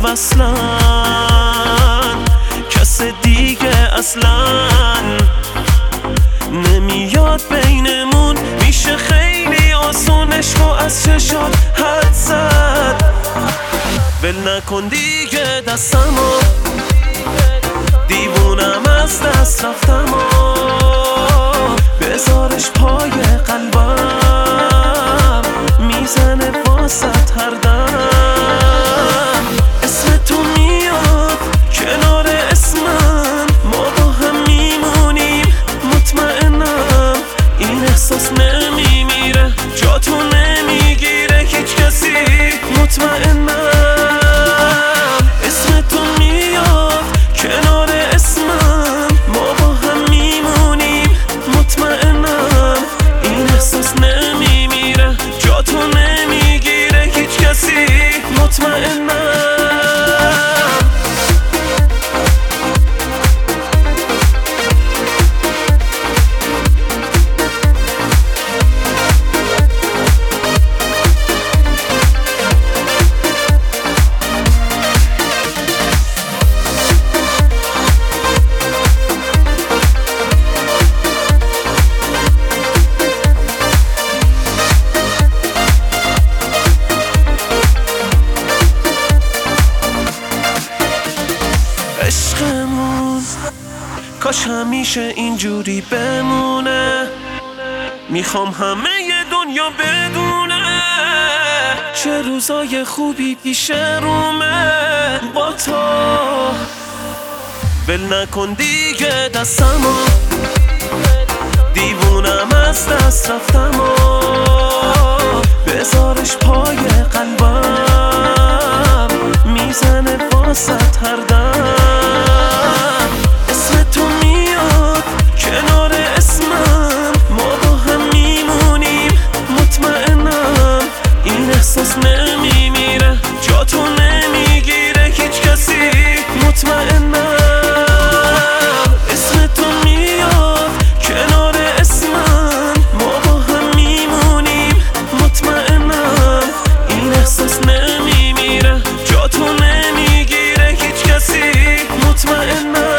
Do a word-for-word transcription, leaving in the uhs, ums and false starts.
اصلا کس دیگه اصلا نمیاد بینمون. میشه خیلی آسونش رو از چشات حد زد. ول نکن دیگه دستمو، دیوونم از دست رفتم و بذارش پای قلبم، میزنه واسط هر دم. اسم تو میاد کنار اسمم، ما با هم میمونیم مطمئنم. این احساس نمیمیره، جا تو نمیگیره هیچ کسی مطمئنم. اسم تو میاد کنار اسمم، ما با هم میمونیم مطمئنم. این احساس نمیمیره، جا تو نمیگیره هیچ کسی مطمئنم. عشقمون کاش همیشه اینجوری بمونه، میخوام همه دنیا بدونه چه روزای خوبی پیش رومه با تو. ول نکن دیگه دستمو، دیوونم از دست رفتم و بذارش پای قلبم، میزنه واسط هر دم. اسم تو میاد کنار اسمم، ما با هم میمونیم مطمئنم. این احساس نمیمیره، جا تو نمیگیره هیچ کسی مطمئنم. اسم تو میاد کنار اسمم، ما با هم میمونیم مطمئنم. این احساس نمیمیره، جا تو نمیگیره هیچ کسی مطمئنم.